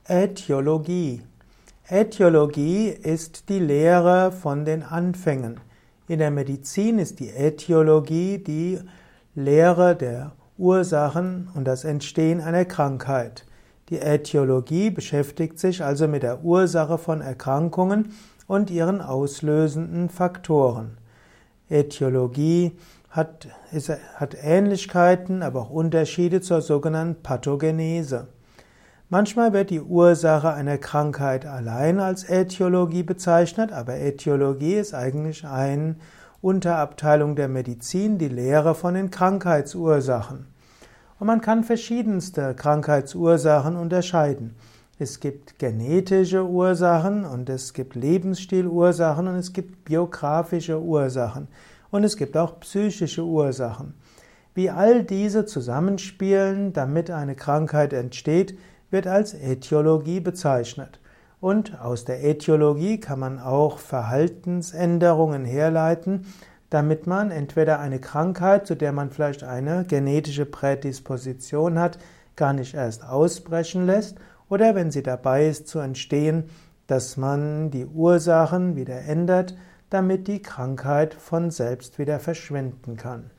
Ätiologie. Ätiologie ist die Lehre von den Anfängen. In der Medizin ist die Ätiologie die Lehre der Ursachen und das Entstehen einer Krankheit. Die Ätiologie beschäftigt sich also mit der Ursache von Erkrankungen und ihren auslösenden Faktoren. Ätiologie hat Ähnlichkeiten, aber auch Unterschiede zur sogenannten Pathogenese. Manchmal wird die Ursache einer Krankheit allein als Ätiologie bezeichnet, aber Ätiologie ist eigentlich eine Unterabteilung der Medizin, die Lehre von den Krankheitsursachen. Und man kann verschiedenste Krankheitsursachen unterscheiden. Es gibt genetische Ursachen und es gibt Lebensstilursachen und es gibt biografische Ursachen und es gibt auch psychische Ursachen. Wie all diese zusammenspielen, damit eine Krankheit entsteht, wird als Ätiologie bezeichnet. Und aus der Ätiologie kann man auch Verhaltensänderungen herleiten, damit man entweder eine Krankheit, zu der man vielleicht eine genetische Prädisposition hat, gar nicht erst ausbrechen lässt, oder wenn sie dabei ist zu entstehen, dass man die Ursachen wieder ändert, damit die Krankheit von selbst wieder verschwinden kann.